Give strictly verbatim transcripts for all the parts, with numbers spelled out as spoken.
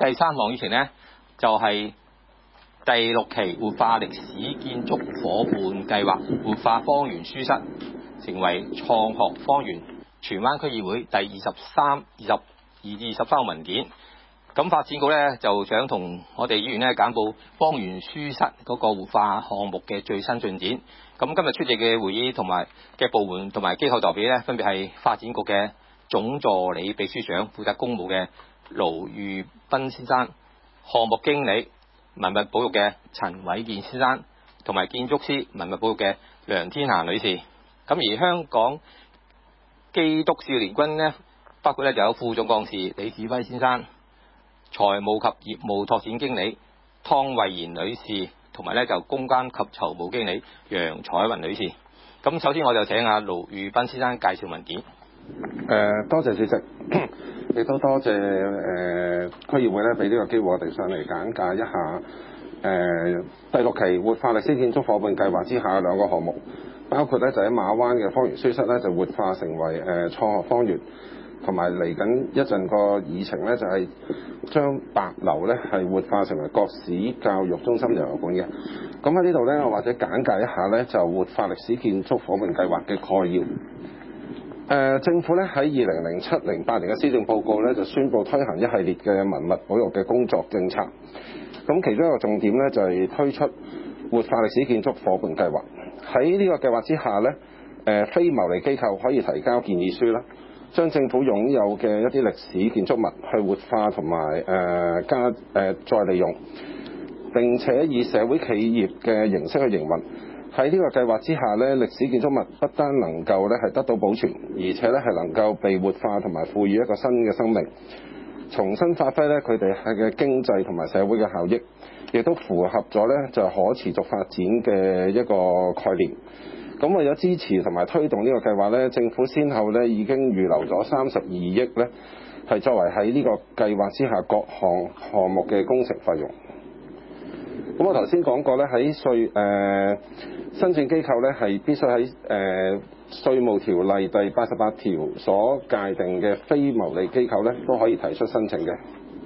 第三項議程呢，就係、是、第六期活化歷史建築伙伴計劃，活化芳園書室成為創學芳園。荃灣區議會第二十三、二十二至二十三號文件。咁發展局咧就想同我哋議員咧簡報芳園書室嗰個活化項目嘅最新進展。咁今日出席嘅會議同埋嘅部門同埋機構代表咧，分別係發展局嘅總助理秘書長負責公務嘅盧裕斌先生，項目經理文物保育嘅陳偉健先生，同埋建築師文物保育嘅梁天霞女士。咁而香港基督少年軍呢，包括咧就有副總幹事李志輝先生、財務及業務拓展經理湯慧賢女士，同埋咧就公關及籌務經理楊彩雲女士。咁首先我就請阿盧裕斌先生介紹文件。 誒、呃，多謝主席，亦都多謝誒、呃、區議會咧俾呢個機會我哋上嚟簡介一下誒、呃、第六期活化歷史建築伙伴計劃之下兩個項目，包括咧就喺馬灣嘅芳園書室咧就活化成為誒、呃、創學芳園。同埋嚟緊一陣個議程咧，就係將白樓咧係活化成為國史教育中心遊遊館嘅。咁喺呢度咧，我或者簡介一下咧，就活化歷史建築伙伴計劃嘅概要。誒、呃，政府咧喺二零零七零八年嘅施政報告咧，就宣布推行一系列嘅文物保育嘅工作政策。咁其中一個重點咧，就係推出活化歷史建築伙伴計劃。喺呢個計劃之下咧，誒、呃、非牟利機構可以提交建議書啦。將政府擁有嘅一啲歷史建築物去活化同埋誒加誒、呃、再利用，並且以社會企業嘅形式去營運。喺呢個計劃之下咧，歷史建築物不單能夠咧係得到保存，而且咧係能夠被活化同埋賦予一個新嘅生命，重新發揮咧佢哋係嘅經濟同埋社會嘅效益，亦都符合咗咧就係可持續發展嘅一個概念。咁為咗支持同埋推動呢個計劃咧，政府先後咧已經預留咗三十二億咧，係作為喺呢個計劃之下各項項目嘅工程費用。咁我頭先講過咧，喺稅誒申請機構咧係必須喺誒稅務條例第八十八條所界定嘅非牟利機構咧都可以提出申請嘅。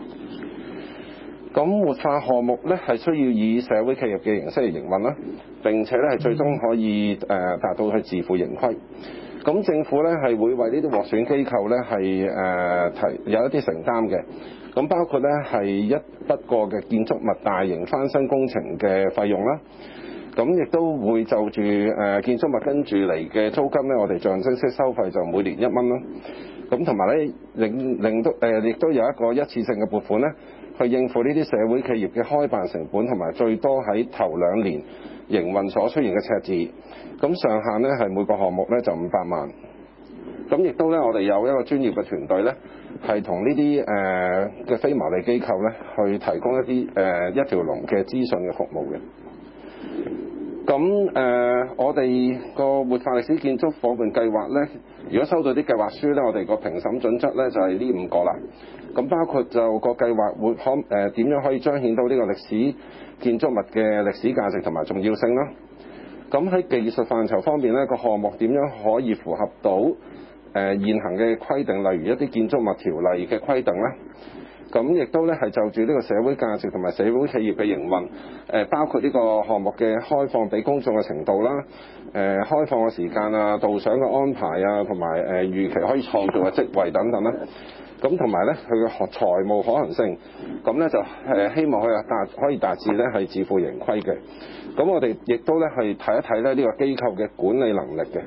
咁活化項目咧係需要以社會企業嘅形式嚟營運啦，並且咧係最終可以誒達到去自負盈虧。咁政府咧係會為呢啲獲選機構咧係誒提有一啲承擔嘅。咁包括咧係一筆過嘅建築物大型翻新工程嘅費用啦。咁亦都會就住誒建築物跟住嚟嘅租金咧，我哋象徵式收費就每年一蚊啦。咁同埋咧令令到誒亦都有一個一次性嘅撥款咧，去應付呢啲社會企業嘅開辦成本，同埋最多喺頭兩年營運所出現嘅赤字。咁上限咧係每個項目咧就五百萬。咁亦都咧我哋有一個專業嘅團隊咧，係同呢啲誒嘅非牟利機構咧去提供一啲誒、呃、一條龍嘅資訊嘅服務嘅。咁誒、呃，我哋個活化歷史建築伙伴計劃咧，如果收到啲計劃書咧，我哋個評審準則咧就係、是、呢五個啦。咁包括就個計劃會可誒點樣可以彰顯到呢個歷史建築物嘅歷史價值同埋重要性啦。咁喺技術範疇方面咧，個項目點樣可以符合到誒、呃、現行嘅規定，例如一啲建築物條例嘅規定咧。咁亦都咧係就住呢個社會價值同埋社會企業嘅營運，誒包括呢個項目嘅開放俾公眾嘅程度啦，誒開放嘅時間啊、導賞嘅安排啊，同埋誒預期可以創造嘅職位等等啦。咁同埋咧佢嘅財務可行性，咁咧就誒希望佢啊達可以達至咧係自負盈虧嘅。咁我哋亦都咧係睇一睇咧呢個機構嘅管理能力嘅。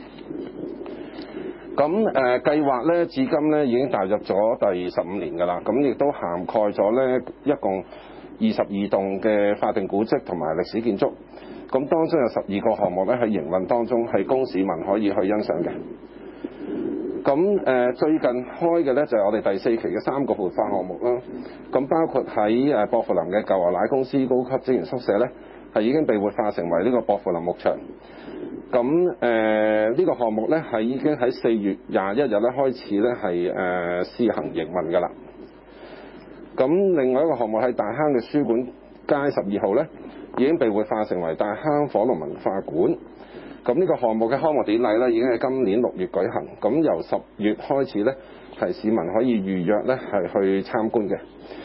咁誒、呃、計劃咧，至今咧已經踏入咗第十五年㗎啦。咁亦都涵蓋咗咧一共二十二棟嘅法定古蹟同埋歷史建築。咁當中有十二個項目咧喺營運當中，係供市民可以去欣賞嘅。咁誒、呃、最近開嘅咧就係、是、我哋第四期嘅三個活化項目啦。咁包括喺誒薄扶林嘅舊牛奶公司高級職員宿舍咧，係已經被活化成為呢個薄扶林牧場。咁誒呢個項目咧係已經喺四月廿一日咧開始咧係誒試行營運㗎啦。咁另外一個項目喺大坑嘅書館街十二號咧，已經被活化成為大坑火龍文化館。咁呢個項目嘅開幕典禮咧已經喺今年六月舉行。咁由十月開始咧係市民可以預約咧係去參觀嘅。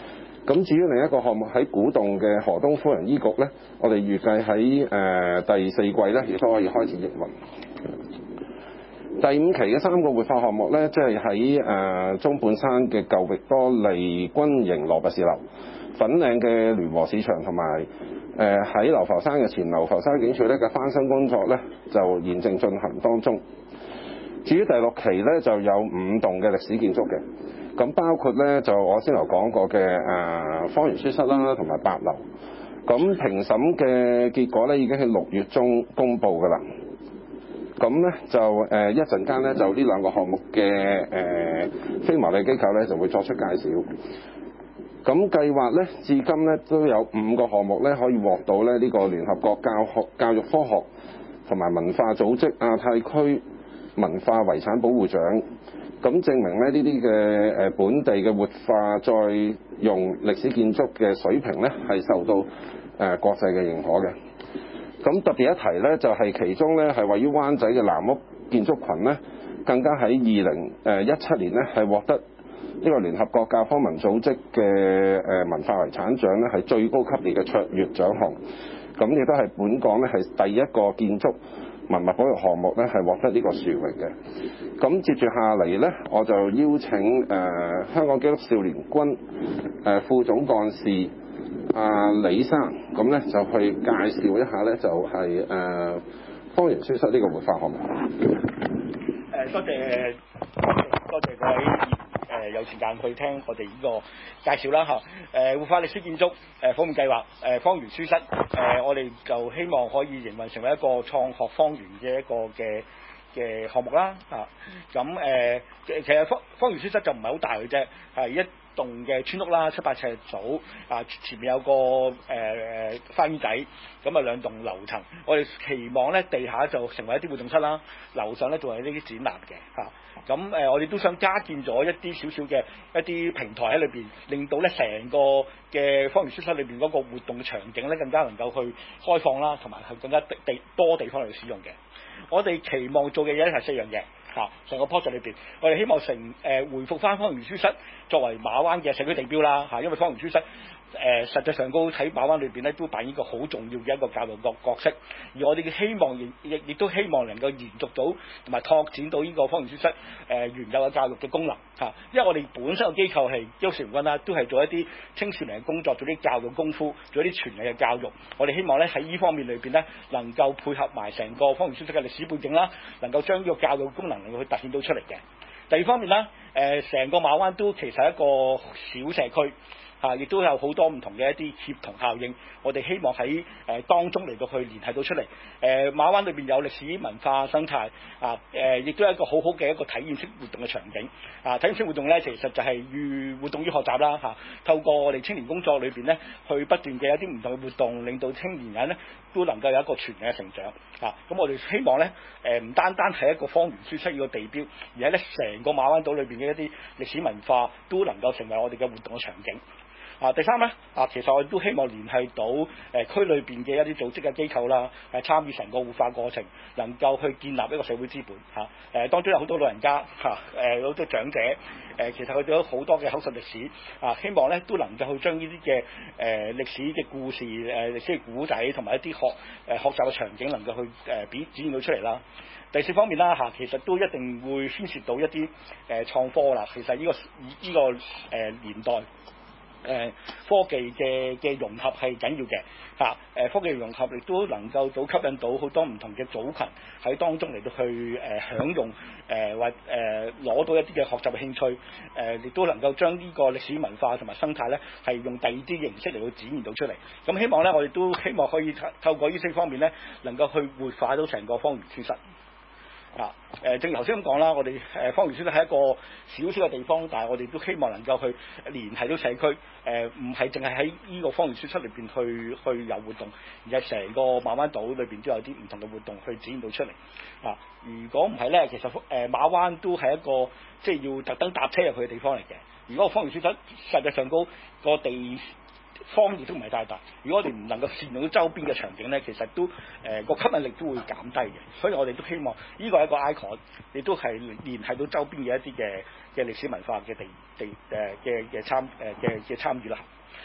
咁至於另一個項目喺古洞嘅河東夫人醫局呢，我哋預計喺誒、呃、第四季呢亦都可以開始營運。第五期嘅三個活化項目呢，即係喺誒中半山嘅舊域多利軍營羅拔士樓、粉嶺嘅聯和市場同埋誒喺流浮山嘅前流浮山警署呢嘅翻新工作呢，就現正進行當中。至於第六期呢，就有五棟嘅歷史建築嘅，咁包括呢，就我先頭講過嘅誒方圓書室啦，同埋八樓。咁評審嘅結果呢，已經喺六月中公佈㗎啦。咁呢，就誒一陣間呢，就呢兩個項目嘅誒、呃、非牟利機構呢，就會作出介紹。咁計劃呢，至今呢，都有五個項目呢，可以獲到咧呢個聯合國教學教育科學同埋文化組織亞太區文化遺產保護獎。咁證明咧呢啲嘅誒本地嘅活化再用歷史建築嘅水平呢，係受到誒國際嘅認可嘅。咁特別一提呢，就係其中呢，係位於灣仔嘅藍屋建築群呢，更加喺二零誒一七年呢，係獲得呢個聯合國教科文組織嘅誒文化遺產獎呢，係最高級別嘅卓越獎項。咁亦都係本港呢，係第一個建築文物保育項目呢，係獲得呢個殊榮嘅。咁接住下嚟呢，我就邀請誒、呃、香港基督少年軍誒、呃、副總幹事阿、呃、李生，咁呢就去介紹一下呢，就係、是、誒、呃、方圓書室呢個活化項目。 誒多謝多謝各位誒有時間去聽我哋呢個介紹啦嚇。誒活化歷史建築誒訪問計劃誒方圓書室誒，我哋就希望可以營運成為一個創學方圓嘅一個嘅嘅項目啦嚇。咁誒其實方方圓書室就唔係好大嘅啫，係一棟嘅村屋啦，七八尺組啊，前面有個誒誒、呃、花園仔，咁啊兩棟樓層，我哋期望咧地下就成為一啲活動室啦，樓上咧仲係呢啲展覽嘅嚇。咁、啊、誒我哋都想加建咗一啲少少嘅一啲平台喺裏邊，令到咧成個嘅方圓書室裏邊嗰個活動嘅場景咧更加能夠去開放啦，同埋係更加地地多地方嚟使用嘅。我哋期望做嘅嘢係四樣嘢。嚇，成個 project 裏邊，我哋希望成誒、呃、回復翻方圓書室作為馬灣嘅社區地標啦嚇，因為方圓書室誒、呃、實際上高喺馬灣裏邊咧都扮演一個好重要嘅一個教育角角色，而我哋嘅希望亦亦亦都希望能夠延續到同埋拓展到呢個方圓書室誒、呃、原有嘅教育嘅功能嚇，因為我哋本身嘅機構係基督少年軍啦，都係做一啲青少年嘅工作，做啲教育功夫，做一啲全人嘅教育。我哋希望咧喺呢方面裏邊咧，能夠配合埋成個方圓書室嘅歷史背景啦，能夠將呢個教育功能能夠去凸顯到出嚟嘅。第二方面啦，誒、呃、成個馬灣都其實係一個小社區。嚇，亦都有好多唔同嘅一啲協同效應，我哋希望喺誒、呃、當中嚟到去聯繫到出嚟。誒、呃、馬灣裏邊有歷史文化生態，啊誒亦都係一個好好嘅一個體驗式活動嘅場景。啊，體驗式活動咧，其實就係寓活動於學習啦嚇、啊。透過我哋青年工作裏邊咧，去不斷嘅一啲唔同嘅活動，令到青年人咧都能夠有一個全面嘅成長。嚇、啊，咁我哋希望咧誒唔單單係一個方圓書室呢個地標，而係咧成個馬灣島裏邊嘅一啲歷史文化都能夠成為我哋嘅活動嘅場景。啊，第三咧，啊，其實我哋都希望聯繫到誒、呃、區裏邊嘅一啲組織嘅機構啦，誒、啊、參與成個活化過程，能夠去建立一個社會資本嚇。誒、啊、當中有好多老人家嚇，誒好多長者，誒、啊、其實佢哋有好多嘅口述歷史，啊希望咧都能夠去將呢啲嘅誒歷史嘅故事、誒、呃、歷史嘅古仔同埋一啲學誒、呃、學習嘅場景，能夠去誒表展現到出嚟啦。第四方面啦嚇、啊，其實都一定會牽涉到一啲誒、呃、創科啦。其實呢、這個呢、這個誒、呃、年代。誒、呃、科技嘅嘅融合係緊要嘅嚇，誒、呃、科技融合亦都能夠到吸引到好多唔同嘅組群喺當中嚟到去誒、呃、享用誒或誒攞到一啲嘅學習嘅興趣，誒、呃、亦都能夠將呢個歷史文化同埋生態咧係用第二啲形式嚟到展現到出嚟。咁希望咧，我哋都希望可以透過呢些方面咧，能夠去活化到成個方圓書室。啊，誒正如頭先咁講啦，我哋誒方圓書室係一個小小嘅地方，但係我哋都希望能夠去聯繫到社區，誒唔係淨係喺呢個方圓書室裏邊去去有活動，而係成個馬灣島裏邊都有啲唔同嘅活動去展現到出嚟。啊，如果唔係咧，其實誒馬灣都係一個即係要特登搭車入去嘅地方嚟嘅。如果個方圓書室實際上高個地方亦都唔係太大，如果我哋唔能夠善用到周邊嘅場景咧，其實都誒個、呃、吸引力都會減低嘅。所以我哋都希望呢個係一個 icon，亦都係聯繫到周邊嘅一啲嘅嘅歷史文化嘅地地誒嘅嘅參誒嘅嘅參與啦。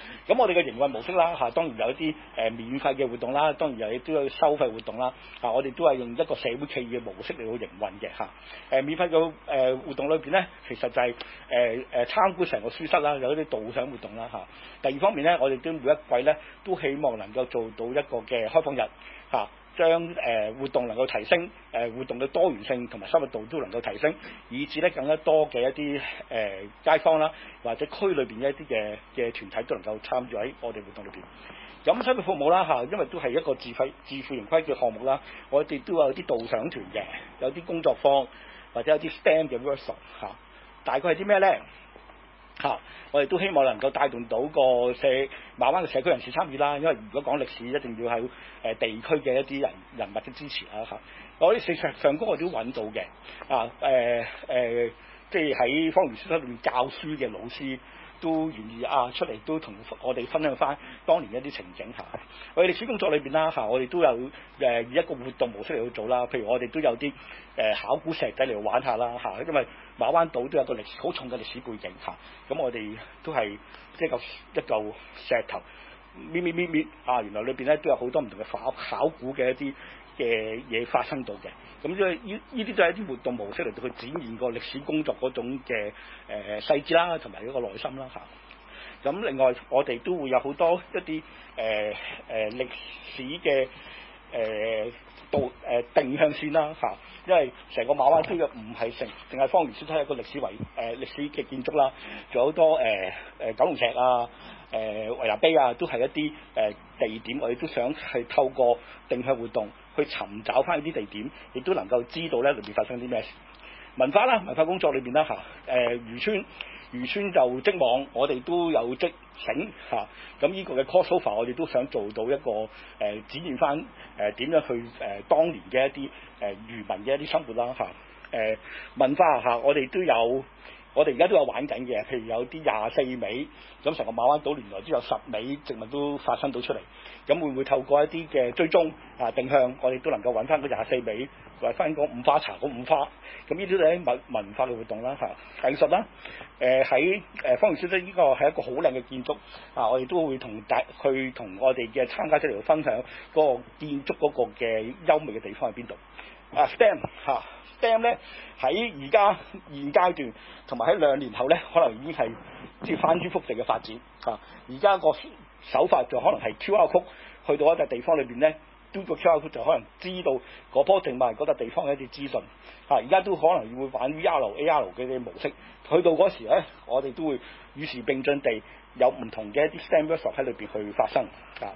咁我哋嘅營運模式啦嚇，當然有一啲誒免費嘅活動啦，當然有都有收費活動啦。啊，我哋都係用一個社會企業嘅模式嚟到營運嘅嚇。誒免費嘅誒活動裏邊咧，其實就係誒誒參觀成個書室啦，有一啲導賞活動啦嚇。第二方面咧，我哋都每一季咧都希望能夠做到一個嘅開放日嚇。將誒、呃、活動能夠提升，誒、呃、活動嘅多元性同埋深入度都能夠提升，以至咧更加多嘅一啲誒、呃、街坊啦，或者區裏邊一啲嘅嘅團體都能夠參與喺我哋活動裏邊。咁商業服務啦嚇，因為都係一個自費自負盈虧嘅項目啦，我哋都有啲導賞團嘅，有啲工作坊或者有啲 S T E M 嘅 workshop 嚇，大概係啲咩咧？嚇、啊！我哋都希望能夠帶動到個社馬灣嘅社區人士參與啦，因為如果講歷史，一定要喺誒地區嘅一啲人人物嘅支持啦嚇。我啲事實上高我哋都揾到嘅，啊誒誒、呃呃，即係喺方圓書室裏面教書嘅老師都願意啊出嚟都同我哋分享翻當年一啲情景嚇。我哋歷史工作裏邊啦嚇，我哋都有誒以一個活動模式嚟去做啦，譬如我哋都有啲誒考古石仔嚟玩下啦嚇，因為馬灣島都有個歷史好重嘅歷史背景嚇，咁我哋都係即係個一嚿石頭搣搣搣搣啊，原來裏邊咧都有好多唔同嘅考考古嘅一啲嘅嘢發生到嘅，咁即係呢呢啲都係一啲活動模式嚟到去展現個歷史工作嗰種嘅誒細節啦，同埋一個內心啦嚇。咁另外我哋都會有好多一啲誒誒歷史嘅誒導誒定向線啦嚇，因為成個馬灣區嘅唔係成淨係方圓書室一個歷史遺誒、呃、歷史嘅建築啦，仲有好多誒誒、呃、九龍石啊、誒維納碑啊，都係一啲誒、呃、地點，我哋都想係透過定向活動去尋找翻呢啲地點，亦都能夠知道咧裏邊發生啲咩事。文化啦，文化工作裏邊啦嚇，誒、呃、漁村。漁村就織網，我哋都有織繩嚇，咁、啊、呢個嘅 crossover 我哋都想做到一個誒、呃、展現翻誒點樣去誒、呃、當年嘅一啲誒、呃、漁民嘅一啲生活啦嚇，誒、呃、文化嚇、啊、我哋都有，我哋而家都有玩緊嘅，譬如有啲廿四尾，咁成個馬灣島原來都有十尾植物都發生到出嚟，咁會唔會透過一啲嘅追蹤啊定向，我哋都能夠揾翻嗰廿四尾，或者翻嗰五花茶嗰五花，咁呢啲都係文文化嘅活動啦嚇，藝術啦，誒喺誒方圓書室呢個係一個好靚嘅建築啊，我哋都會同大去同我哋嘅參加者嚟分享嗰個建築嗰個嘅優美嘅地方喺邊度啊 S T E M 嚇、啊。S T E M 咧喺而家現階段，同埋喺兩年後咧，可能已經係即係翻天覆地嘅發展嚇。而家個手法就可能係 Q R code 去到一笪地方裏邊咧，嘟個 Q R code 就可能知道嗰棵植物嗰笪地方嘅一啲資訊嚇。而家都可能會玩 V R、A R 嘅啲模式，去到嗰時咧，我哋都會與時並進地有唔同嘅一啲 S T E M workshop 喺裏邊去發生嚇。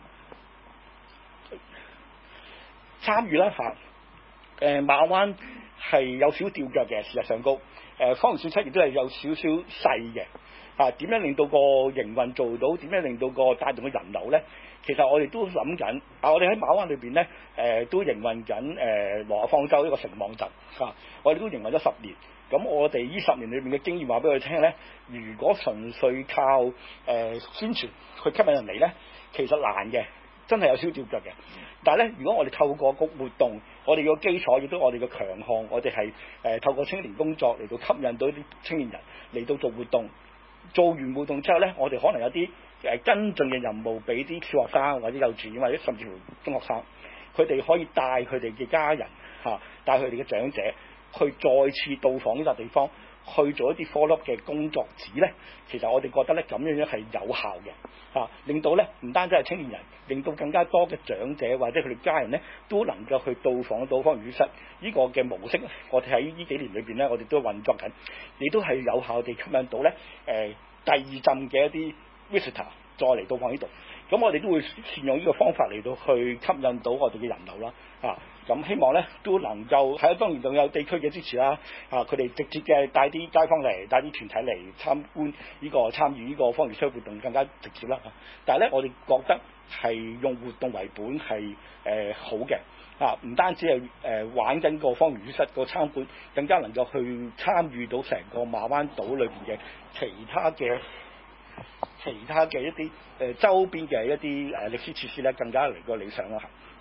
參與啦嚇，誒、呃、馬灣係有少少吊腳嘅，事實上高。誒、呃、方圓書室亦都係有少少細嘅。啊，點樣令到個營運做到？點樣令到個帶動嘅人流咧？其實我哋都諗緊。啊，我哋喺馬灣裏邊咧，誒、呃、都營運緊誒羅亞方舟一個城網站。嚇、啊，我哋都營運咗十年。咁我哋呢十年裏邊嘅經驗話俾佢聽咧，如果純粹靠誒、呃、宣傳去吸引人嚟咧，其實難嘅，真係有少少吊腳嘅。但係咧，如果我哋透過個活動，我哋個基礎亦都我哋嘅強項，我哋係誒透過青年工作嚟到吸引到啲青年人嚟到做活動。做完活動之後咧，我哋可能有啲誒跟進嘅任務俾啲小學生或者幼稚園或者甚至乎中學生，佢哋可以帶佢哋嘅家人嚇，帶佢哋嘅長者去再次到訪呢笪地方，去做一啲 follow up 嘅工作紙咧。其實我哋覺得咧咁樣樣係有效嘅嚇，令到咧唔單止係青年人，令到更加多嘅長者或者佢哋家人咧都能夠去到訪到方圓書室呢個嘅模式。我哋喺呢幾年裏邊咧，我哋都運作緊，亦都係有效地吸引到咧誒、呃、第二陣嘅一啲 visitor 再嚟到訪呢度。咁我哋都會善用呢個方法嚟到去吸引到我哋嘅人流啦，啊，咁希望咧都能夠喺當然仲有地區嘅支持啦，啊，佢哋直接嘅帶啲街坊嚟，帶啲團體嚟參觀呢、這個參與呢個方圓書活動更加直接啦。但係咧，我哋覺得係用活動為本係誒、呃、好嘅，啊，唔單止係誒、呃、玩緊個方圓書個參觀，更加能夠去參與到成個馬灣島裏邊嘅其他嘅。其他嘅一啲誒、呃、周邊嘅一啲誒歷史設施咧，更加嚟個理想啦。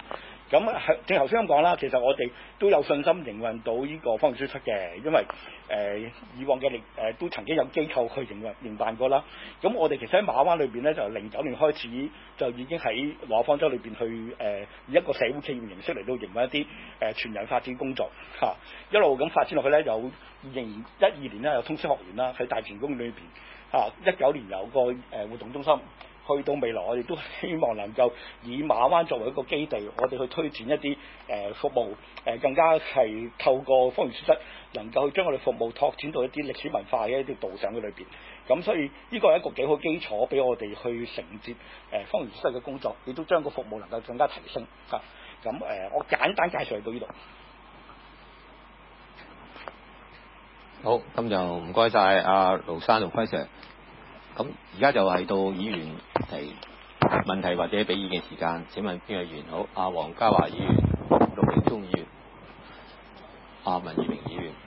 咁係正頭先咁講啦，其實我哋都有信心營運到呢個方圓書室嘅，因為誒、呃、以往嘅歷誒都曾經有機構去營運營辦過啦。咁我哋其實喺馬灣裏邊咧，就零九年開始就已經喺羅方舟裏邊去誒、呃、以一個社會企業形式嚟到營運一啲誒、呃、全人發展工作嚇、啊，一路咁發展落去咧，有二零一二年咧有通識學園啦，喺大泉公園裏邊嚇，一、啊、九年有個誒、呃、活動中心。去到未來，我哋都希望能夠以馬灣作為一個基地，我哋去推展一啲誒、呃、服務，誒、呃、更加係透過方圓書室，能夠去將我哋服務拓展到一啲歷史文化嘅一啲導賞嘅裏邊。咁所以呢個係一個幾好基礎，俾我哋去承接誒、呃、方圓書室嘅工作，亦都將個服務能夠更加提升嚇。咁、啊、誒、呃，我簡單介紹到呢度。 好，咁就唔該晒阿盧生同輝 Sir。咁而家就係到議員提問題或者俾意見時間。請問邊個議員？好，阿黃家華議員、陸榮忠議員、阿文裕明議員，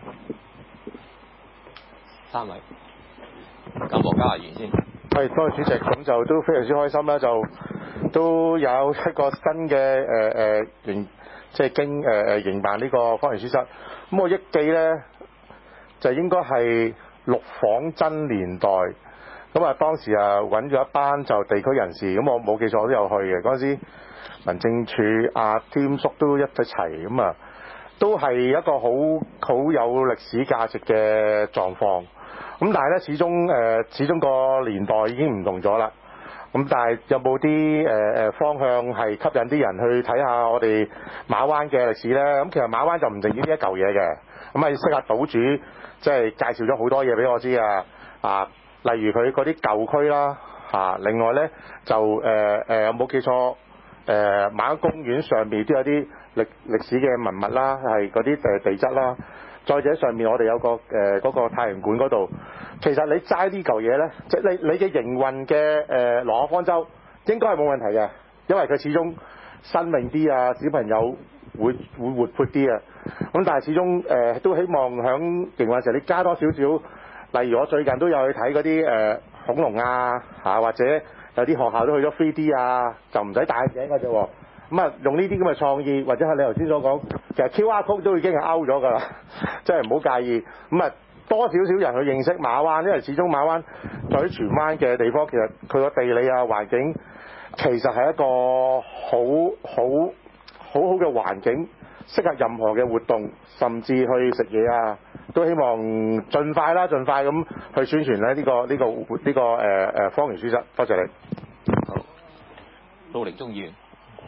三位。咁黃家華議員先。 係，多謝主席。咁就都非常之開心啦，就都有一個新嘅誒誒營，即係經誒誒營辦呢個方圓書室。咁我憶記咧，就應該係陸訪真年代。咁啊，當時啊揾咗一班就地區人士，咁我冇記錯我都有去嘅。嗰陣時民政處阿添叔都一齊齊，咁啊都係一個好好有歷史價值嘅狀況。咁但係咧，始終誒、呃、始終個年代已經唔同咗啦。咁但係有冇啲誒誒方向係吸引啲人去睇下我哋馬灣嘅歷史咧？咁其實馬灣就唔淨止呢一嚿嘢嘅。咁啊，識下島主即係介紹咗好多嘢俾我知啊啊！例如佢嗰啲舊區啦，嚇、啊，另外咧就誒誒有冇記錯誒、呃、馬灣公園上面都有啲歷歷史嘅文物啦，係嗰啲誒地質啦。再者上面我哋有個誒嗰、呃那個太陽館嗰度，其實你齋呢嚿嘢咧，即係你你嘅營運嘅誒羅方舟應該係冇問題嘅，因為佢始終新穎啲啊，小朋友會會活潑啲啊。咁但係始終誒、呃、都希望響營運時候你加多少少。例如我最近都有去睇嗰啲誒恐龍啊嚇，或者有啲學校都去咗 three D 啊，就唔使戴眼鏡嘅啫喎。咁啊用呢啲咁嘅創意，或者係你頭先所講，其實 Q R code 都已經係 out 咗㗎啦，即係唔好介意。咁啊多少少人去認識馬灣，因為始終馬灣在荃灣嘅地方，其實佢個地理啊環境其實係一個好好好好嘅環境。適合任何嘅活動，甚至去食嘢啊，都希望盡快啦，盡快咁去宣傳咧呢個呢、呢個呢、呢個誒誒、呃、方圓書室。多謝你。 好，陸榮忠議員。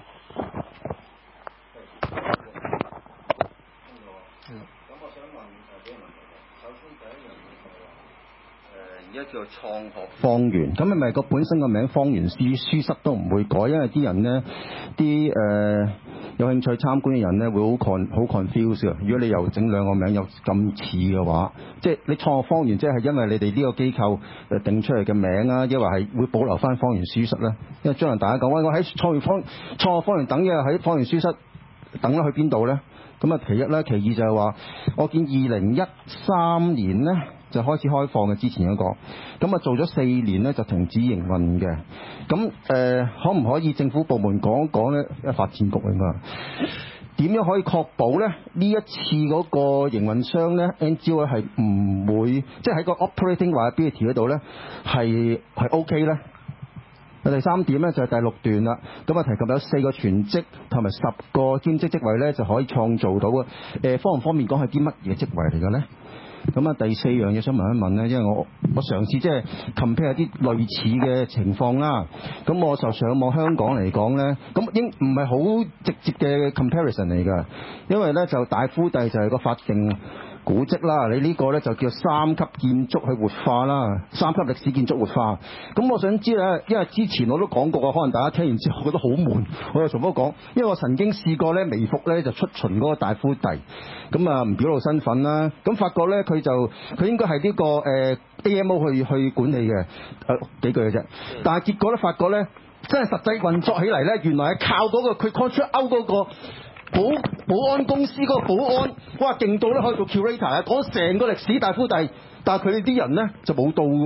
咁我想問誒幾個問題嘅。首先第一樣嘢就係話誒而家叫創學方圓，咁係咪個本身個名方圓書書室都唔會改？因為啲人咧啲誒。有興趣參觀嘅人咧會好 con 好 confuse 嘅。如果你又整兩個名又咁似嘅話，即係你創學方圓，即係因為你哋呢個機構誒定出嚟嘅名啊，抑或係會保留翻方圓書室咧？因為將來大家講，喂，我喺創業方創學方圓等嘅喺方圓書室等咗去邊度咧？咁啊，其一咧，其二就係話，我見二零一三年咧就開始開放嘅，之前嗰個，咁啊做咗四年咧就停止營運嘅。咁誒、呃，可唔可以政府部門講一講咧？因為發展局應該點樣可以確保咧呢一次嗰個營運商咧 N G O 係唔會，即係喺個 operating liability 嗰度咧係係 OK 咧？第三點咧就係、是、第六段啦，咁啊提及有四個全職同埋十個兼職職位咧就可以創造到嘅，誒、呃、方唔方便講係啲乜嘢職位嚟嘅咧？咁啊第四樣嘢想問一問咧，因為我我嘗試即係 compare 啲類似嘅情況啦，咁我就上網香港嚟講咧，咁應唔係好直接嘅 comparison 嚟㗎，因為咧就大夫第就係個法定古蹟啦，你呢個咧就叫三級建築去活化啦，三級歷史建築活化。咁我想知咧，因為之前我都講過啊，可能大家聽完之後覺得好悶，我又重複講，因為我曾經試過咧微服咧就出巡嗰個大夫第，咁啊唔表露身份啦，咁發覺咧佢就佢應該係呢個誒、呃、A M O 去去管理嘅，誒、呃、幾句嘅啫，但係結果咧發覺咧真係實際運作起嚟咧，原來係靠嗰、那個佢 control out 嗰個。保保安公司嗰個保安，哇勁到咧可以做 curator 啊，講成個歷史大夫第，但係佢哋啲人咧就冇到嘅喎，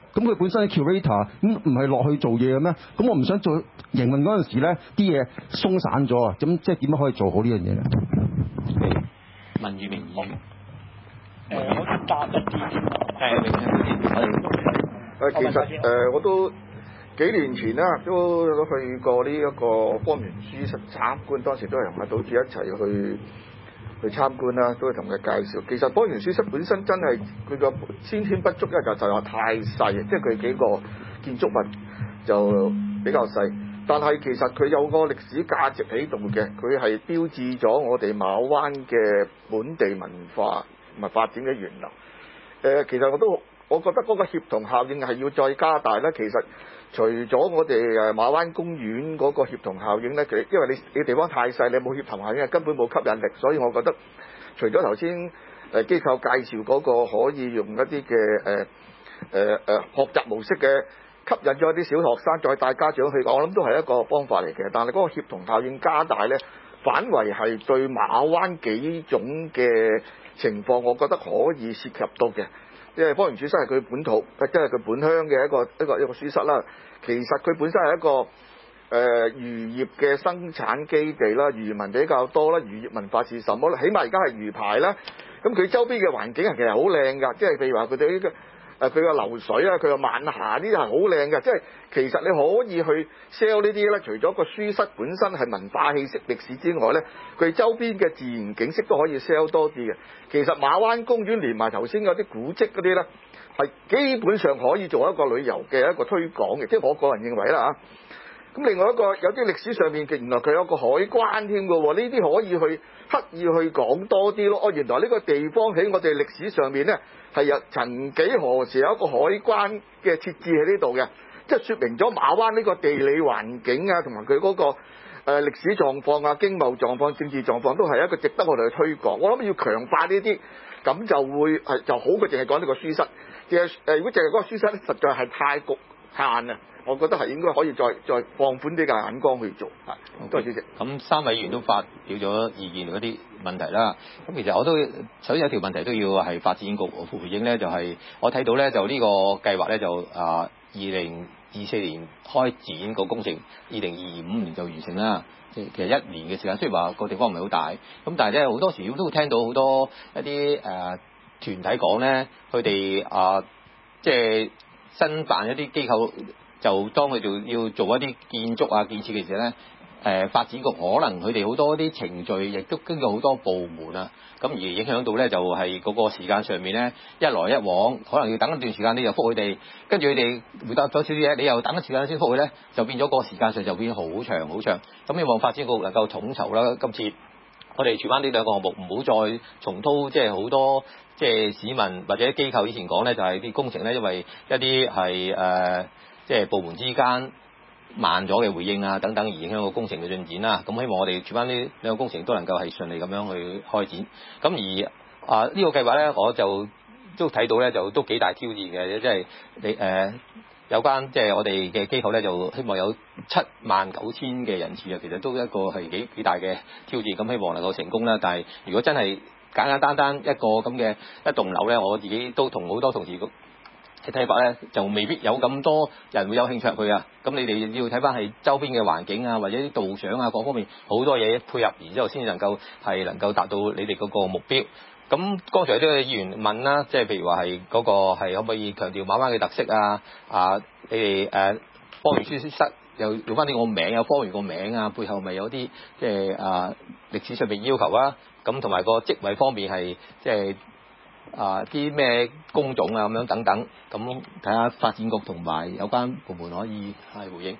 咁佢本身係 curator，咁唔係落去做嘢嘅咩？咁我唔想做營運嗰陣時咧，啲嘢鬆散咗啊！咁即係點樣可以做好呢樣嘢咧？ 文裕明議員， 誒，我答一啲先。 係明誒，其實誒、呃、我都幾年前啦，都都去過呢一個方圓書室參觀，當時都係同阿島主一齊去去參觀啦，都係同佢介紹。其實方圓書室本身真係佢個先天不足咧，就就話太細，即係佢幾個建築物就比較細。但係其實佢有個歷史價值喺度嘅，佢係標誌咗我哋馬灣嘅本地文化同埋發展嘅源流。誒、呃，其實我都我覺得嗰個協同效應係要再加大啦。其實除咗我哋誒馬灣公園嗰個協同效應咧，佢因為你你地方太細，你冇協同效應，根本冇吸引力。所以我覺得除咗頭先誒機構介紹嗰個可以用一啲嘅誒誒誒學習模式嘅，吸引咗啲小學生再帶家長去，我諗都係一個方法嚟嘅。但係嗰個協同效應加大咧，反為係對馬灣幾種嘅情況，我覺得可以涉及到嘅。因為方圓書室係佢本土，即係佢本鄉嘅一個一個一個書室啦。其實佢本身係一個誒、呃、漁業嘅生產基地啦，漁民比較多啦，漁業文化是什麼咧？起碼而家係魚排啦。咁佢周邊嘅環境係其實好靚㗎，即係譬如話佢哋呢個。誒佢個流水啊，佢個晚霞呢啲係好靚嘅，即係其實你可以去 sell 呢啲咧。除咗個書室本身係文化氣息、歷史之外咧，佢周邊嘅自然景色都可以 sell 多啲嘅。其實馬灣公園連埋頭先嗰啲古蹟嗰啲咧，係基本上可以做一個旅遊嘅一個推廣嘅，即係我個人認為啦嚇。咁另外一個有啲歷史上面嘅，原來佢有個海關添嘅喎，呢啲可以去刻意去講多啲咯。哦，原來呢個地方喺我哋歷史上面咧，係有曾幾何時有一個海關嘅設置喺呢度嘅，即係説明咗馬灣呢個地理環境啊，同埋佢嗰個誒、呃、歷史狀況啊、經貿狀況、政治狀況都係一個值得我哋去推廣。我諗要強化呢啲，咁就會係就好過淨係講呢個書室。淨係誒，如果淨係嗰個書室咧，實在係太局限啊！我覺得係應該可以再再放寬啲嘅眼光去做。係，多謝主席。 咁三位議員都發表咗意見嗰啲問題啦。咁其實我都首先有條問題都要係發展局回應咧，就係、是、我睇到咧就呢個計劃咧就啊二零二四年開展個工程，二零二五年就完成啦。即係其實一年嘅時間，雖然話個地方唔係好大，咁但係咧好多時都會聽到好多一啲誒、呃、團體講咧，佢哋啊即係申辦一啲機構。就當佢哋要做一啲建築啊建設嘅時候咧，誒、呃、發展局可能佢哋好多啲程序亦都經過好多部門啊，咁而影響到咧就係、是、嗰個時間上面咧一來一往，可能要等一段時間你又覆佢哋，跟住佢哋回答咗少少嘢，你又等一段時間先覆佢咧，就變咗個時間上就變好長好長。咁希望發展局能夠統籌啦，今次我哋荃灣呢兩個項目唔好再重蹈即係好多即係市民或者機構以前講咧，就係、是、啲工程咧因為一啲係誒。即係部門之間慢咗嘅回應啊等等，而影響個工程嘅進展啦。咁希望我哋荃灣呢兩個工程都能夠係順利咁樣去開展。咁而啊呢、這個計劃咧，我就都睇到咧，就都幾大挑戰嘅。即係你誒、呃、有關即係我哋嘅機構咧，就希望有七萬九千嘅人次啊，其實都一個係幾幾大嘅挑戰。咁希望能夠成功啦。但係如果真係簡簡單單一個咁嘅一棟樓咧，我自己都同好多同事嘅睇法咧，就未必有咁多人會有興趣入去啊！咁你哋要睇翻係周邊嘅環境啊，或者啲導賞啊，各方面好多嘢配合，然之後先至能夠係能夠達到你哋嗰個目標。咁剛才都有議員問啦，即係譬如話係嗰個係可唔可以強調馬灣嘅特色啊？啊，你哋誒方圓書室又用翻呢個名，有方圓個名啊，背後咪有啲即係啊歷史上面要求啊？咁同埋個職位方面係即係。啊！啲咩工種啊咁樣等等，咁睇下發展局同埋有關部門可以係回應。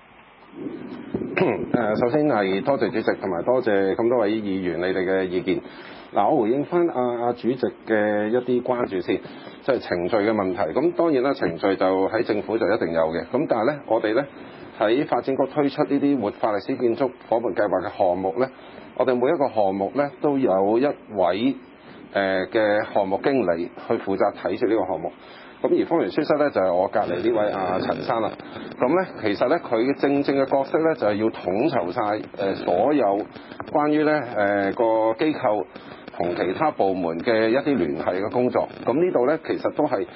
誒，首先係多謝主席同埋多謝咁多位議員你哋嘅意見。嗱，我回應翻阿阿主席嘅一啲關注先，即係程序嘅問題。咁當然啦，程序就喺政府就一定有嘅。咁但係咧，我哋咧喺發展局推出呢啲活化歷史建築伙伴計劃嘅項目咧，我哋每一個項目咧都有一位誒嘅項目經理去負責睇住呢個項目，咁而方圓書室咧就係、是、我隔離呢位阿、啊、陳生啦。咁咧其實咧佢嘅正正嘅角色咧就係、是、要統籌晒誒所有關於咧誒個機構同其他部門嘅一啲聯繫嘅工作。咁呢度咧其實都係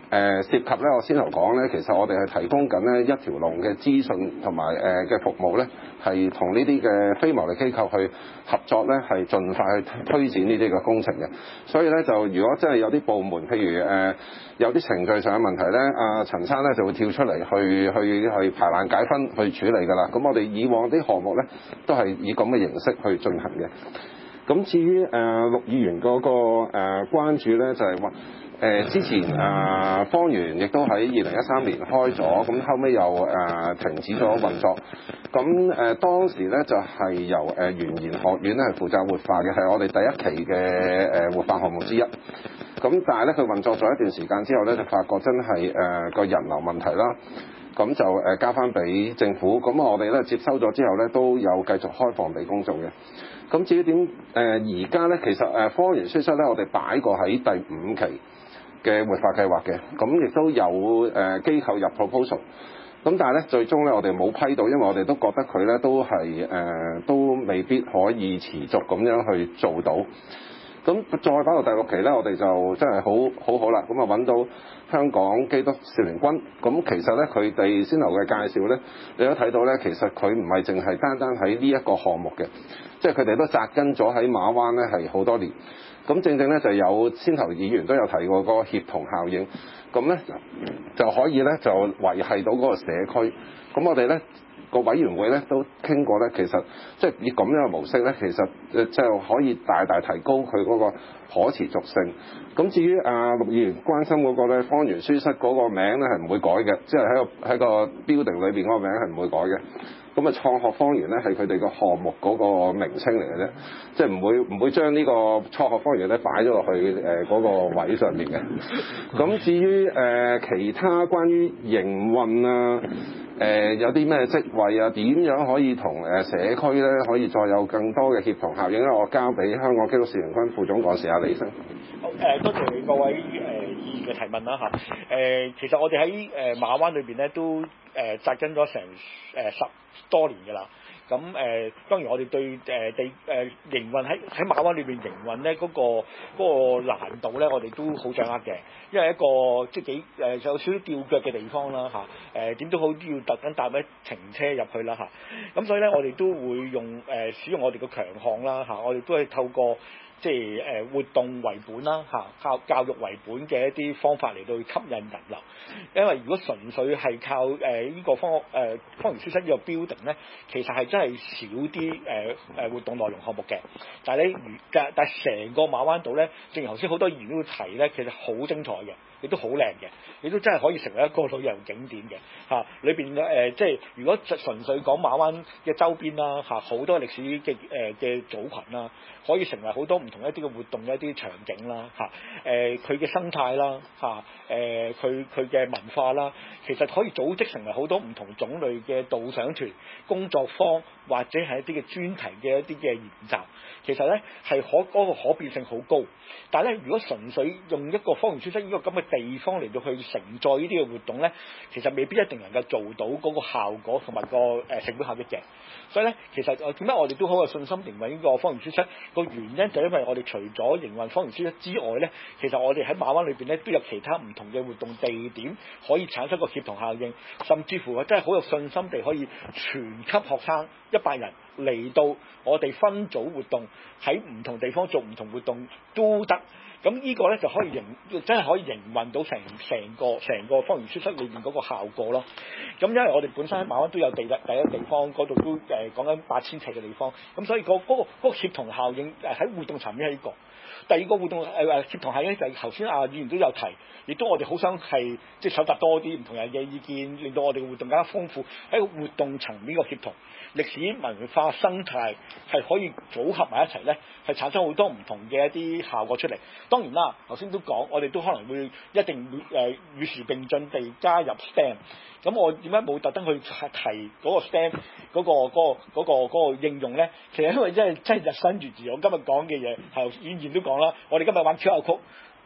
誒涉及咧，我先頭講咧，其實我哋係提供緊咧一條龍嘅資訊同埋誒嘅服務咧，係同呢啲嘅非牟利機構去合作咧，係盡快去推展呢啲嘅工程嘅。所以咧就如果真係有啲部門，譬如誒、呃、有啲程序上嘅問題咧，阿、呃、陳生咧就會跳出嚟去去去排難解紛去處理㗎啦。咁我哋以往啲項目咧都係以咁嘅形式去進行嘅。咁至於誒陸議員嗰、那個誒、呃、關注咧，就係話誒之前誒、呃、芳園亦都喺二零一三年開咗，咁後尾又誒、呃、停止咗運作。咁誒、呃、當時咧就係、是、由誒原研學院咧係負責活化嘅，係我哋第一期嘅誒活化項目之一。咁但係咧佢運作咗一段時間之後咧，就發覺真係誒個人流問題啦。咁就誒交翻俾政府，咁我哋咧接收咗之後咧，都有繼續開放俾公眾嘅。咁至於點誒而家咧，其實誒芳園書室咧，我哋擺過喺第五期嘅活化計劃嘅，咁亦都有誒機構入 proposal。咁但係咧，最終咧我哋冇批到，因為我哋都覺得佢咧都係誒、呃、都未必可以持續咁樣去做到。咁再擺到第六期咧，我哋就真係好好好啦。咁啊揾到香港基督少年軍，咁其實咧佢哋先頭嘅介紹咧，你都睇到咧，其實佢唔係淨係單單喺呢一個項目嘅，即係佢哋都紮根咗喺馬灣咧係好多年。咁正正咧就有先頭議員都有提過嗰個協同效應，咁咧就可以咧就維繫到嗰個社區。咁我哋咧個委員會咧都傾過咧，其實即係以咁樣嘅模式咧，其實就可以大大提高佢嗰個可持續性。咁至於阿陸議員關心嗰個咧，芳園書室嗰個名咧係唔會改嘅，即係喺個喺個 building 裏邊嗰個名係唔會改嘅。咁啊，創學芳園咧係佢哋個項目嗰個名稱嚟嘅啫，即係唔會唔會將呢個創學芳園咧擺咗落去誒嗰個位上面嘅。咁至於誒、呃、其他關於營運啊，誒、呃、有啲咩職位啊，點樣可以同誒社區咧可以再有更多嘅協同效應咧？我交俾香港基督少年軍副總幹事阿李生。 好誒，多謝各位誒議員嘅提問啦嚇。誒，其實我哋喺誒馬灣裏邊咧都誒紮根咗成誒十多年㗎啦。咁誒、呃、當然我哋對誒、呃、地誒、呃、營運喺喺馬灣裏邊營運咧嗰、那個嗰、那個難度咧，我哋都好掌握嘅，因為一個即係幾誒有少少吊腳嘅地方啦嚇，誒點都好都要特登搭一程車入去啦嚇。咁、啊、所以咧我哋都會用誒、呃、使用我哋嘅強項啦嚇，我哋都係透過即係誒、呃、活動為本啦嚇，靠教育為本嘅一啲方法嚟到吸引人流。因為如果純粹係靠誒呢、呃這個方誒芳園書室呢個 building 咧，其實係真係少啲誒誒活動內容項目嘅。但係咧，但但係成個馬灣島咧，正如頭先好多議員都會提咧，其實好精彩嘅，亦都好靚嘅，亦都真係可以成為一個旅遊景點嘅嚇。裏邊誒即係如果純粹講馬灣嘅周邊啦嚇，好多歷史嘅誒嘅組群啦，可以成為好多唔同一啲嘅活動嘅一啲場景啦嚇。誒佢嘅生態啦嚇，誒佢佢嘅文化啦，其實可以組織成為好多唔同種類嘅導賞團、工作坊或者係一啲嘅專題嘅一啲嘅研習。其實咧係可嗰、那個可變性好高，但係咧如果純粹用一個芳園書室呢個咁嘅地方嚟到去承載呢啲嘅活動咧，其實未必一定能夠做到嗰個效果同埋個誒成本效益嘅。所以咧，其實誒點解我哋都好有信心營運呢個芳園書室個原因，就因為我哋除咗營運芳園書室之外咧，其實我哋喺馬灣裏邊咧都有其他唔同嘅活動地點可以產生個協同效應，甚至乎真係好有信心地可以全級學生一百人嚟到我哋分組活動，喺唔同地方做唔同活動都得。咁呢個咧就可以營真係可以營運到成成個成個芳園書室裏邊嗰個效果咯。咁因為我哋本身喺馬灣都有地第一地方嗰度都誒講緊八千尺嘅地方，咁所以、嗰個嗰、嗰個嗰個協同效應誒喺活動層面係呢個。第二個活動誒誒協同效應就係頭先阿議員都有提，亦都我哋好想係即係搜集多啲唔同人嘅意見，令到我哋嘅活動更加豐富。喺活動層面個協同，歷史文化生態係可以組合埋一齊咧，係產生好多唔同嘅一啲效果出嚟。當然啦，頭先都講，我哋都可能會一定會誒與時並進地加入 S T E M。咁我點解冇特登去提嗰個 S T E M 嗰、嗰個嗰、嗰個嗰、嗰個嗰個應用咧？其實因為真係真係日新月異。我今日講嘅嘢係議員都講啦，我哋今日玩 Q R code，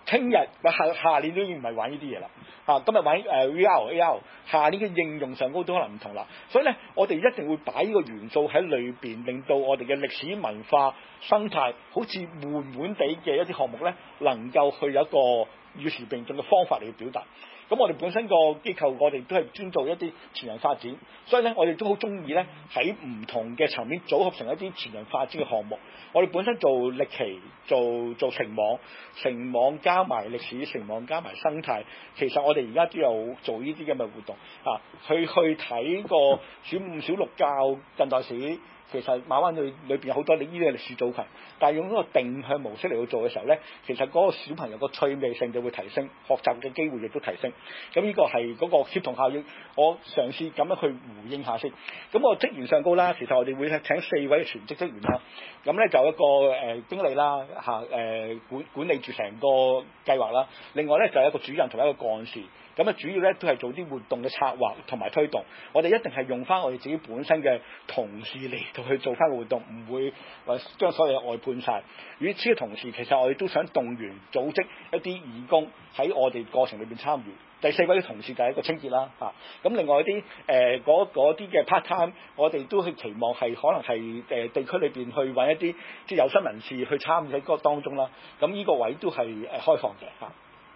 聽日或下下年都已經唔係玩呢啲嘢啦。啊，今日玩誒 V R A R， 下年嘅應用上高都可能唔同啦。所以咧，我哋一定會擺呢個元素喺裏邊，令到我哋嘅歷史文化生態好似悶悶地嘅一啲項目咧，能夠去有一個與時並進嘅方法嚟去表達。咁我哋本身個機構，我哋都係專做一啲全人發展，所以咧我哋都好中意咧喺唔同嘅層面組合成一啲全人發展嘅項目。我哋本身做歷奇，做做城網，城網加埋歷史，城網加埋生態，其實我哋而家都有做呢啲咁嘅活動啊，去去睇個小五小六教近代史。其實馬灣裏裏邊有好多呢啲嘅歷史組群，但係用一個定向模式嚟去做嘅時候咧，其實嗰個小朋友個趣味性就會提升，學習嘅機會亦都提升。咁呢個係嗰個協同效應，我嘗試咁樣去回應下先。咁個職員上高啦，其實我哋會請四位全職職員啦，咁咧就一個誒、呃、經理啦嚇誒管管理住成個計劃啦，另外咧就有一個主任同埋一個幹事。咁啊，主要咧都係做啲活動嘅策劃同埋推動。我哋一定係用翻我哋自己本身嘅同事嚟到去做翻個活動，唔會話將所有嘢外判晒。與此嘅同時，其實我哋都想動員組織一啲義工喺我哋過程裏邊參與。第四位嘅同事就係一個清潔啦嚇。咁另外啲誒嗰啲嘅 part time，我哋都係期望係可能係誒地區裏邊去揾一啲即係有心人士去參與喺嗰個當中啦。咁呢個位都係誒開放嘅嚇。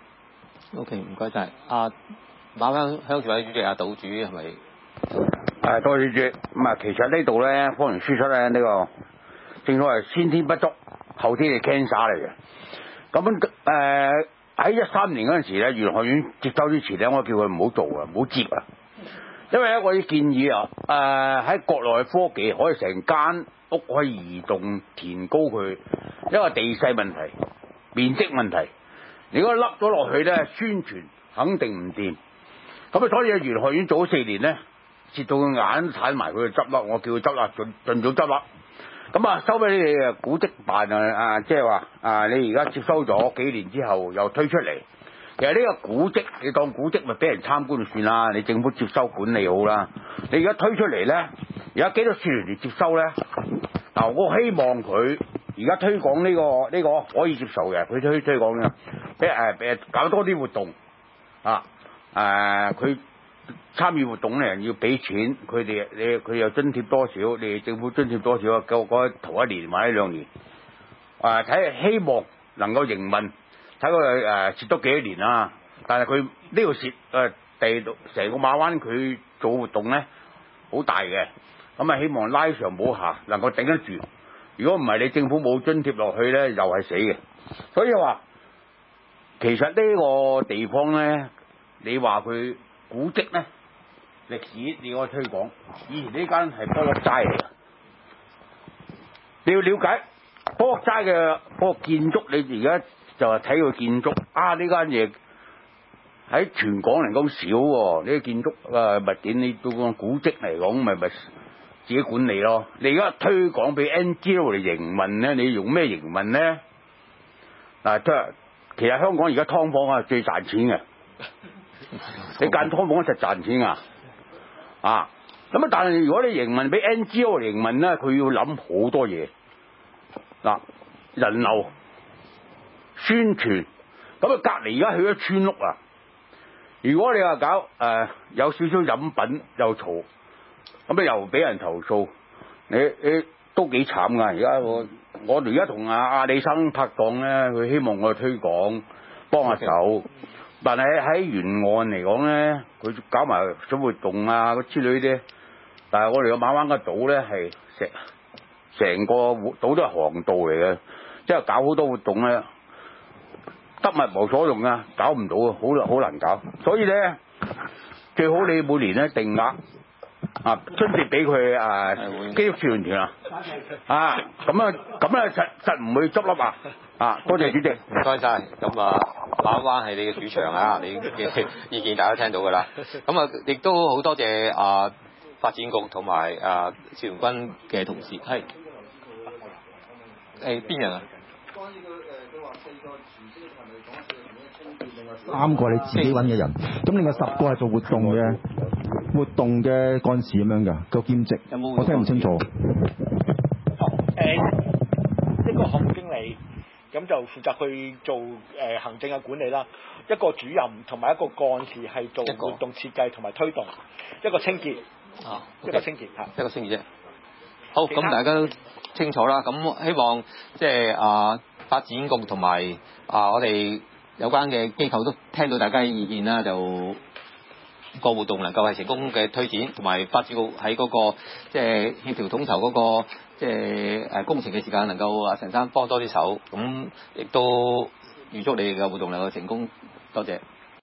O.K. 唔該晒。阿馬灣鄉事委主席阿杜主係咪？ 誒，多謝主席。咁啊，其實呢度咧，方言輸出咧，呢、這個正所謂先天不足，後天係 cancer 嚟嘅。咁誒喺一三年嗰陣時咧，原學院接收之前咧，我叫佢唔好做啊，唔好接啊。因為咧，我啲建議啊，誒、呃、喺國內嘅科技可以成間屋可以移動填高佢，因為地勢問題、面積問題。如果凹咗落去咧，宣傳肯定唔掂。咁啊，所以啊，原學院做咗四年咧，蝕到佢眼睇埋佢就執笠，我叫佢執笠，盡盡早執笠。咁啊，收俾你哋啊古蹟辦啊啊，即係話啊，你而家接收咗幾年之後又推出嚟。其實呢個古蹟，你當古蹟咪俾人參觀就算啦，你政府接收管理好啦。你而家推出嚟咧，而家幾多少年嚟接收咧？嗱，我希望佢。而家推廣呢、這個呢、這個可以接受嘅，佢推推廣嘅，俾誒誒搞多啲活動啊誒，佢、呃、參與活動咧要俾錢，佢哋你佢又津貼多少，你哋政府津貼多少啊？夠嗰頭一年或者兩年，誒睇希望能夠營運，睇佢誒蝕多幾多年啊！但係佢呢個蝕誒地度成個馬灣佢做活動咧好大嘅，咁啊希望拉上補下，能夠頂得住。如果唔係你政府冇津貼落去咧，又係死嘅。所以話其實呢個地方咧，你話佢古蹟咧、歷史你可以推廣。以前呢間係菠蘿齋嚟嘅，你要了解菠蘿齋嘅嗰個建築，你而家就係睇佢建築啊！呢間嘢喺全港嚟講少喎，呢、這個建築啊物件你到個古蹟嚟講，咪咪。自己管理咯，你而家推廣俾 N G O 嚟營運咧，你用咩營運咧？嗱，即係其實香港而家劏房啊最賺錢嘅，你間劏房實賺錢啊！啊，咁啊，但係如果你營運俾 N G O 嚟營運咧，佢要諗好多嘢。嗱，人流、宣傳，咁啊隔離而家去咗村屋啊！如果你話搞誒、呃、有少少飲品又嘈。咁啊又俾人投訴，你你都幾慘噶！而家我我而家同阿阿李生拍檔咧，佢希望我哋推廣幫下手，但係喺沿岸嚟講咧，佢搞埋小活動啊嗰之類啲，但係我哋個馬灣個島咧係成成個島都係航道嚟嘅，即係搞好多活動咧，得物無所用啊，搞唔到啊，好好難搞，所以咧最好你每年咧定額。啊，津貼俾佢啊，基督教團啊，啊，咁啊，咁啊，實實唔會執笠啊，啊，多謝主席， 唔該晒。咁啊，馬灣係你嘅主場啊，你嘅意見大家聽到㗎啦。咁啊，亦都好多謝啊發展局同埋啊邵元君嘅同事，係誒邊人啊？ 啱過你自己揾嘅人，咁另外十個係做活動嘅活動嘅幹事咁樣㗎，個兼職， 有冇我聽唔清楚。 哦，誒、呃，一個項目經理， 咁就負責去做誒、呃、行政嘅管理啦。一個主任同埋一個幹事係做活動設計同埋推動，一個清潔， 啊， 一個清潔嚇， 一個清潔啫。好， 其他咁大家都清楚啦。咁希望即係啊發展局同埋啊我哋有關嘅機構都聽到大家嘅意見啦，就個活動能夠係成功嘅推展，同埋發展局喺嗰個即係協調統籌嗰個即係誒工程嘅時間，能夠啊陳生幫多啲手，咁亦都預祝你哋嘅活動能夠成功。多謝。